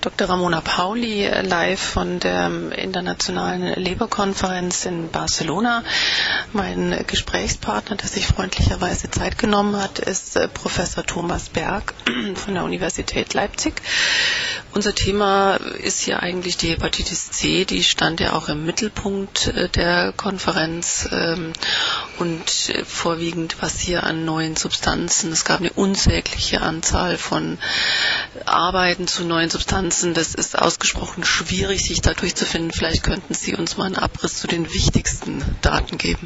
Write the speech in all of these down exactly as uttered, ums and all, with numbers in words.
Doktor Ramona Pauli, live von der Internationalen Leberkonferenz in Barcelona. Mein Gesprächspartner, der sich freundlicherweise Zeit genommen hat, ist Professor Thomas Berg von der Universität Leipzig. Unser Thema ist hier eigentlich die Hepatitis C, die stand ja auch im Mittelpunkt der Konferenz und vorwiegend was hier an neuen Substanzen. Es gab eine unsägliche Anzahl von Arbeiten zu neuen Substanzen. Das ist ausgesprochen schwierig, sich da durchzufinden. Vielleicht könnten Sie uns mal einen Abriss zu den wichtigsten Daten geben.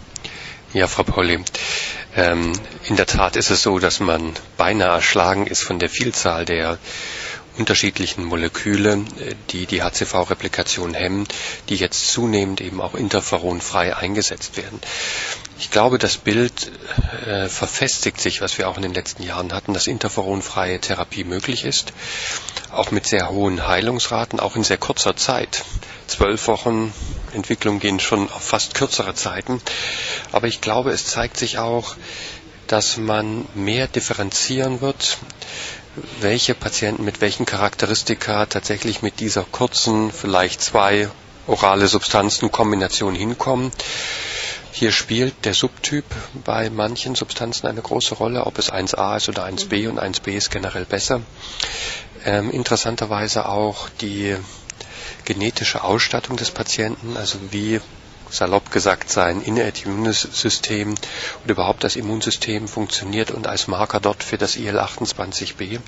Ja, Frau Pauli, ähm, in der Tat ist es so, dass man beinahe erschlagen ist von der Vielzahl der unterschiedlichen Moleküle, die die H C V-Replikation hemmen, die jetzt zunehmend eben auch interferonfrei eingesetzt werden. Ich glaube, das Bild äh, verfestigt sich, was wir auch in den letzten Jahren hatten, dass interferonfreie Therapie möglich ist, auch mit sehr hohen Heilungsraten, auch in sehr kurzer Zeit. Zwölf Wochen Entwicklung gehen schon auf fast kürzere Zeiten. Aber ich glaube, es zeigt sich auch, dass man mehr differenzieren wird, welche Patienten mit welchen Charakteristika tatsächlich mit dieser kurzen, vielleicht zwei orale Substanzen-Kombination hinkommen. Hier spielt der Subtyp bei manchen Substanzen eine große Rolle, ob es eins a ist oder eins b, und eins b ist generell besser. Ähm, interessanterweise auch die genetische Ausstattung des Patienten, also wie salopp gesagt sein inneres Immunsystem und überhaupt das Immunsystem funktioniert und als Marker dort für das I L achtundzwanzig b.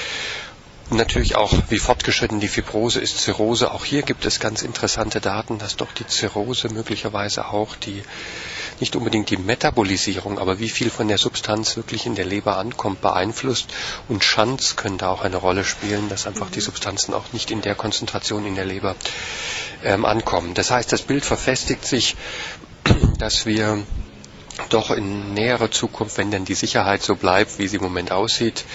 Und natürlich auch, wie fortgeschritten die Fibrose ist, Zirrhose. Auch hier gibt es ganz interessante Daten, dass doch die Zirrhose möglicherweise auch die, nicht unbedingt die Metabolisierung, aber wie viel von der Substanz wirklich in der Leber ankommt, beeinflusst. Und Schanz könnte auch eine Rolle spielen, dass einfach die Substanzen auch nicht in der Konzentration in der Leber ähm, ankommen. Das heißt, das Bild verfestigt sich, dass wir doch in näherer Zukunft, wenn denn die Sicherheit so bleibt, wie sie im Moment aussieht,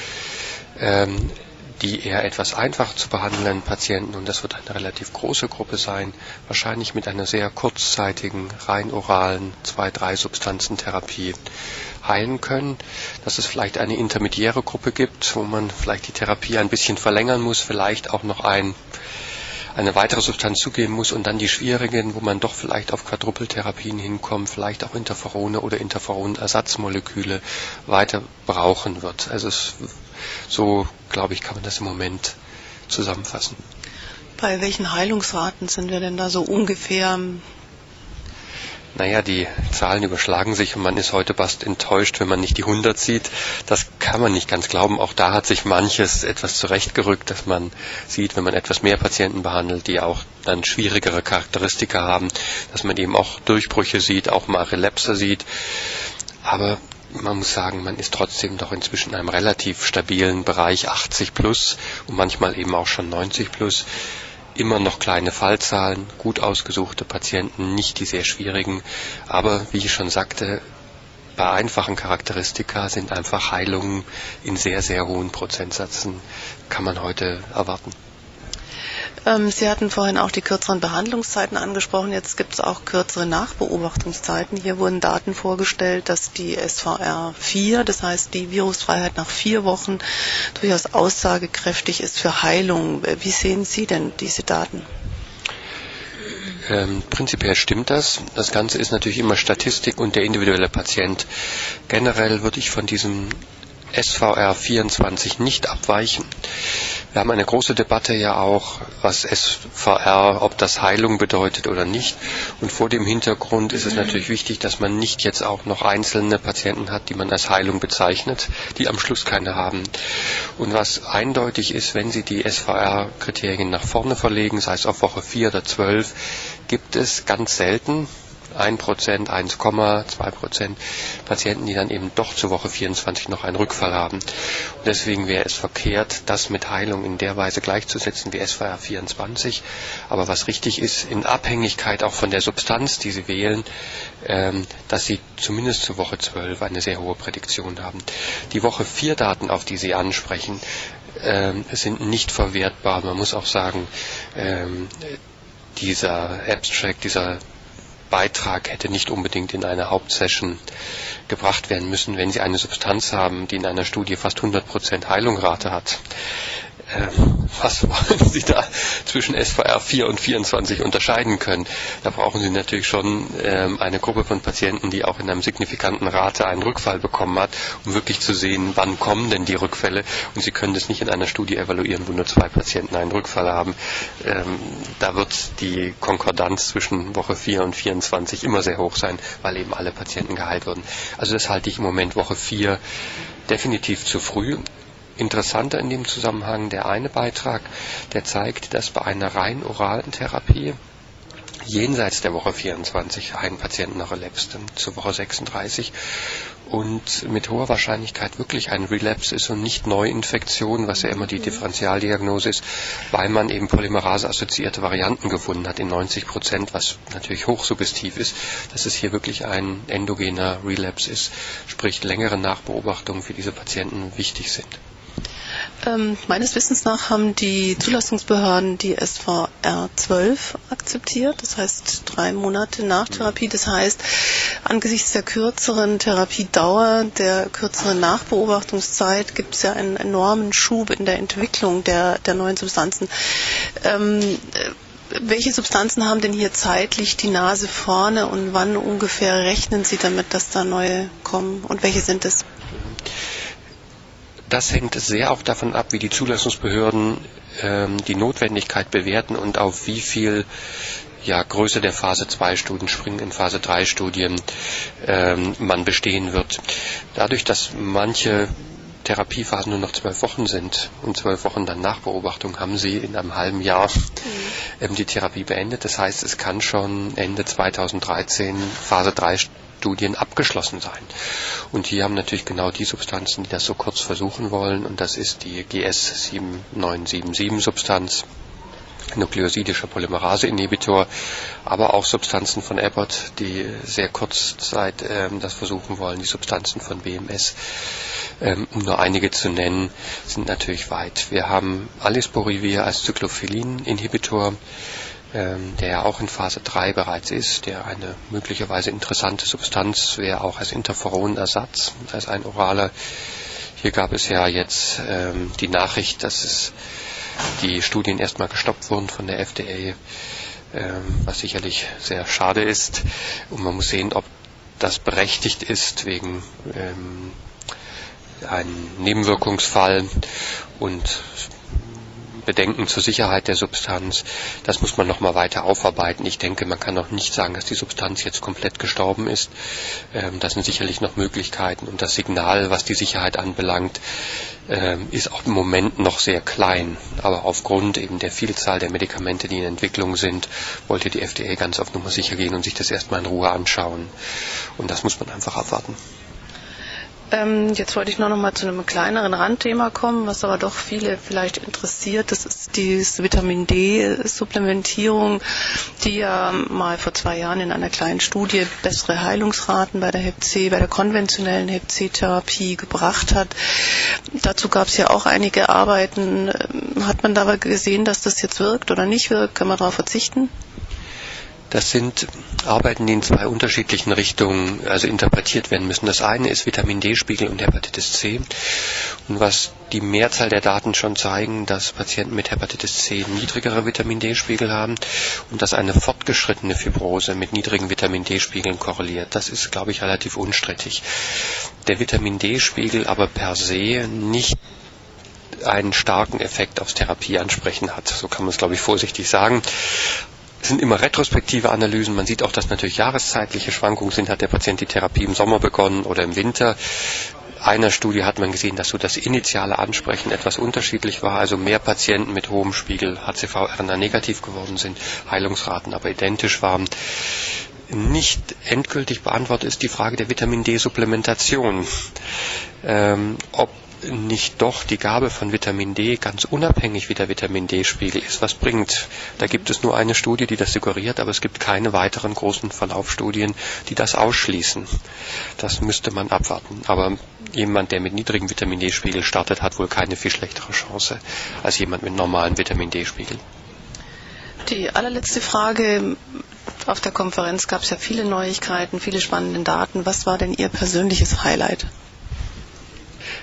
ähm, die eher etwas einfacher zu behandelnden Patienten, und das wird eine relativ große Gruppe sein, wahrscheinlich mit einer sehr kurzzeitigen, rein oralen zwei drei Substanzentherapie heilen können. Dass es vielleicht eine intermediäre Gruppe gibt, wo man vielleicht die Therapie ein bisschen verlängern muss, vielleicht auch noch ein eine weitere Substanz zugeben muss, und dann die schwierigen, wo man doch vielleicht auf Quadrupeltherapien hinkommt, vielleicht auch Interferone oder Interferonersatzmoleküle weiter brauchen wird. Also es, so, glaube ich, kann man das im Moment zusammenfassen. Bei welchen Heilungsraten sind wir denn da so ungefähr? Naja, die Zahlen überschlagen sich und man ist heute fast enttäuscht, wenn man nicht die hundert sieht. Das kann man nicht ganz glauben. Auch da hat sich manches etwas zurechtgerückt, dass man sieht, wenn man etwas mehr Patienten behandelt, die auch dann schwierigere Charakteristika haben, dass man eben auch Durchbrüche sieht, auch mal Relapse sieht. Aber man muss sagen, man ist trotzdem doch inzwischen in einem relativ stabilen Bereich, achtzig plus und manchmal eben auch schon neunzig plus. Immer noch kleine Fallzahlen, gut ausgesuchte Patienten, nicht die sehr schwierigen. Aber wie ich schon sagte, bei einfachen Charakteristika sind einfach Heilungen in sehr, sehr hohen Prozentsätzen, kann man heute erwarten. Ähm, Sie hatten vorhin auch die kürzeren Behandlungszeiten angesprochen. Jetzt gibt es auch kürzere Nachbeobachtungszeiten. Hier wurden Daten vorgestellt, dass die S V R vier, das heißt die Virusfreiheit nach vier Wochen, durchaus aussagekräftig ist für Heilung. Wie sehen Sie denn diese Daten? Ähm, prinzipiell stimmt das. Das Ganze ist natürlich immer Statistik und der individuelle Patient. Generell würde ich von diesem S V R vierundzwanzig nicht abweichen. Wir haben eine große Debatte ja auch, was S V R, ob das Heilung bedeutet oder nicht. Und vor dem Hintergrund ist es natürlich wichtig, dass man nicht jetzt auch noch einzelne Patienten hat, die man als Heilung bezeichnet, die am Schluss keine haben. Und was eindeutig ist, wenn Sie die S V R-Kriterien nach vorne verlegen, sei es auf Woche vier oder zwölf, gibt es ganz selten ein Prozent, eins, zwei Prozent Patienten, die dann eben doch zur Woche vierundzwanzig noch einen Rückfall haben. Und deswegen wäre es verkehrt, das mit Heilung in der Weise gleichzusetzen wie S V R vierundzwanzig. Aber was richtig ist, in Abhängigkeit auch von der Substanz, die Sie wählen, ähm, dass Sie zumindest zur Woche zwölf eine sehr hohe Prädiktion haben. Die Woche vier Daten, auf die Sie ansprechen, ähm, sind nicht verwertbar. Man muss auch sagen, ähm, dieser Abstract, dieser Beitrag hätte nicht unbedingt in eine Hauptsession gebracht werden müssen, wenn Sie eine Substanz haben, die in einer Studie fast hundert Prozent Heilungsrate hat. Ähm, was wollen Sie da zwischen S V R vier und vierundzwanzig unterscheiden können? Da brauchen Sie natürlich schon ähm, eine Gruppe von Patienten, die auch in einem signifikanten Rate einen Rückfall bekommen hat, um wirklich zu sehen, wann kommen denn die Rückfälle. Und Sie können das nicht in einer Studie evaluieren, wo nur zwei Patienten einen Rückfall haben. Ähm, da wird die Konkordanz zwischen Woche vier und vierundzwanzig immer sehr hoch sein, weil eben alle Patienten geheilt wurden. Also das halte ich im Moment Woche vier definitiv zu früh. Interessanter in dem Zusammenhang der eine Beitrag, der zeigt, dass bei einer rein oralen Therapie jenseits der Woche vierundzwanzig ein Patient noch relapst, zur Woche sechsunddreißig und mit hoher Wahrscheinlichkeit wirklich ein Relapse ist und nicht Neuinfektion, was ja immer die Differentialdiagnose ist, weil man eben Polymerase-assoziierte Varianten gefunden hat in neunzig Prozent, was natürlich hochsuggestiv ist, dass es hier wirklich ein endogener Relapse ist, sprich längere Nachbeobachtungen für diese Patienten wichtig sind. Ähm, meines Wissens nach haben die Zulassungsbehörden die S V R zwölf akzeptiert, das heißt drei Monate nach Therapie. Das heißt, angesichts der kürzeren Therapiedauer, der kürzeren Nachbeobachtungszeit gibt es ja einen enormen Schub in der Entwicklung der, der neuen Substanzen. Ähm, welche Substanzen haben denn hier zeitlich die Nase vorne und wann ungefähr rechnen Sie damit, dass da neue kommen und welche sind es? Das hängt sehr auch davon ab, wie die Zulassungsbehörden ähm, die Notwendigkeit bewerten und auf wie viel ja, Größe der Phase zwei Studien, Springen in Phase drei Studien ähm, man bestehen wird. Dadurch, dass manche Therapiephasen nur noch zwölf Wochen sind und zwölf Wochen dann Nachbeobachtung, haben sie in einem halben Jahr ähm, die Therapie beendet. Das heißt, es kann schon Ende zweitausenddreizehn Phase drei Studien abgeschlossen sein. Und hier haben natürlich genau die Substanzen, die das so kurz versuchen wollen, und das ist die G S sieben neun sieben sieben Substanz, nukleosidischer Polymerase-Inhibitor, aber auch Substanzen von Abbott, die sehr kurzzeit ähm, das versuchen wollen, die Substanzen von B M S, ähm, um nur einige zu nennen, sind natürlich weit. Wir haben Alisporivir als Cyclophilin-Inhibitor, ähm, der ja auch in Phase drei bereits ist, der eine möglicherweise interessante Substanz wäre, auch als Interferonersatz, als ein oraler. Hier gab es ja jetzt ähm, die Nachricht, dass es die Studien erstmal gestoppt wurden von der F D A, ähm, was sicherlich sehr schade ist. Und man muss sehen, ob das berechtigt ist wegen ähm, einem Nebenwirkungsfall und Bedenken zur Sicherheit der Substanz. Das muss man noch mal weiter aufarbeiten. Ich denke, man kann auch nicht sagen, dass die Substanz jetzt komplett gestorben ist. Ähm, das sind sicherlich noch Möglichkeiten. Und das Signal, was die Sicherheit anbelangt, ähm, ist auch im Moment noch sehr klein. Aber aufgrund eben der Vielzahl der Medikamente, die in Entwicklung sind, wollte die F D A ganz auf Nummer sicher gehen und sich das erstmal in Ruhe anschauen. Und das muss man einfach abwarten. Ähm, jetzt wollte ich nur noch mal zu einem kleineren Randthema kommen, was aber doch viele vielleicht interessiert. Das ist die Vitamin D-Supplementierung, die ja mal vor zwei Jahren in einer kleinen Studie bessere Heilungsraten bei der Hep C, bei der konventionellen Hep C-Therapie gebracht hat. Dazu gab es ja auch einige Arbeiten. Hat man dabei gesehen, dass das jetzt wirkt oder nicht wirkt? Kann man darauf verzichten? Das sind Arbeiten, die in zwei unterschiedlichen Richtungen also interpretiert werden müssen. Das eine ist Vitamin D-Spiegel und Hepatitis C. Und was die Mehrzahl der Daten schon zeigen, dass Patienten mit Hepatitis C niedrigere Vitamin D-Spiegel haben und dass eine fortgeschrittene Fibrose mit niedrigen Vitamin D-Spiegeln korreliert. Das ist, glaube ich, relativ unstrittig. Der Vitamin D-Spiegel aber per se nicht einen starken Effekt aufs Therapieansprechen hat. So kann man es, glaube ich, vorsichtig sagen. Es sind immer retrospektive Analysen. Man sieht auch, dass natürlich jahreszeitliche Schwankungen sind. Hat der Patient die Therapie im Sommer begonnen oder im Winter? Einer Studie hat man gesehen, dass so das initiale Ansprechen etwas unterschiedlich war. Also mehr Patienten mit hohem Spiegel H C V R N A negativ geworden sind, Heilungsraten aber identisch waren. Nicht endgültig beantwortet ist die Frage der Vitamin D-Supplementation. Ähm, ob nicht doch die Gabe von Vitamin D ganz unabhängig wie der Vitamin D-Spiegel ist, was bringt. Da gibt es nur eine Studie, die das suggeriert, aber es gibt keine weiteren großen Verlaufsstudien, die das ausschließen. Das müsste man abwarten. Aber jemand, der mit niedrigem Vitamin D-Spiegel startet, hat wohl keine viel schlechtere Chance als jemand mit normalem Vitamin D-Spiegel. Die allerletzte Frage. Auf der Konferenz gab es ja viele Neuigkeiten, viele spannende Daten. Was war denn Ihr persönliches Highlight?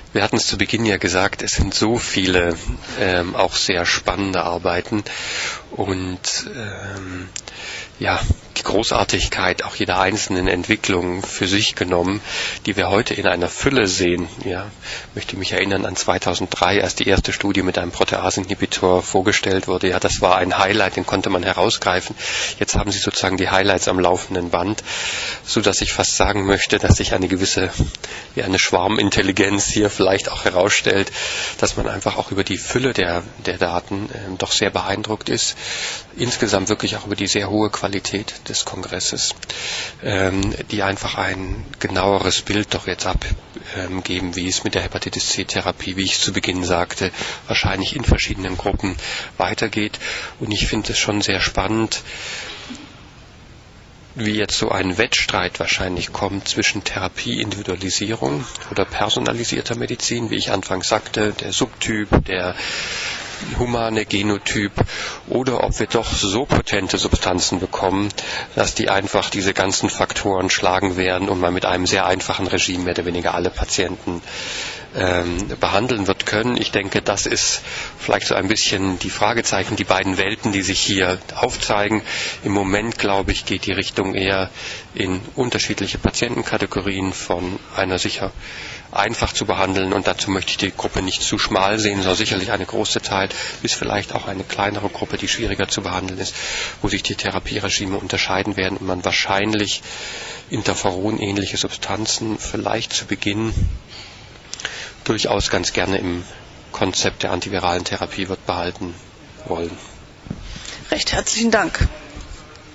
Wir hatten es zu Beginn ja gesagt, es sind so viele ähm, auch sehr spannende Arbeiten und ähm, ja, die Großartigkeit auch jeder einzelnen Entwicklung für sich genommen, die wir heute in einer Fülle sehen. Ja, möchte mich erinnern an zweitausenddrei, als die erste Studie mit einem Protease-Inhibitor vorgestellt wurde. Ja, das war ein Highlight, den konnte man herausgreifen. Jetzt haben Sie sozusagen die Highlights am laufenden Band, so dass ich fast sagen möchte, dass sich eine gewisse, ja, eine Schwarmintelligenz hier vielleicht auch herausstellt, dass man einfach auch über die Fülle der, der Daten äh, doch sehr beeindruckt ist. Insgesamt wirklich auch über die sehr hohe Qualität des Kongresses, ähm, die einfach ein genaueres Bild doch jetzt abgeben, wie es mit der Hepatitis C-Therapie, wie ich zu Beginn sagte, wahrscheinlich in verschiedenen Gruppen weitergeht. Und ich finde es schon sehr spannend, wie jetzt so ein Wettstreit wahrscheinlich kommt zwischen Therapie-Individualisierung oder personalisierter Medizin, wie ich anfangs sagte, der Subtyp, der humane Genotyp, oder ob wir doch so potente Substanzen bekommen, dass die einfach diese ganzen Faktoren schlagen werden und man mit einem sehr einfachen Regime mehr oder weniger alle Patienten ähm, behandeln wird können. Ich denke, das ist vielleicht so ein bisschen die Fragezeichen, die beiden Welten, die sich hier aufzeigen. Im Moment, glaube ich, geht die Richtung eher in unterschiedliche Patientenkategorien von einer sicher einfach zu behandeln, und dazu möchte ich die Gruppe nicht zu schmal sehen, sondern sicherlich eine große Teil, bis vielleicht auch eine kleinere Gruppe, die schwieriger zu behandeln ist, wo sich die Therapieregime unterscheiden werden und man wahrscheinlich Interferon-ähnliche Substanzen vielleicht zu Beginn durchaus ganz gerne im Konzept der antiviralen Therapie wird behalten wollen. Recht herzlichen Dank.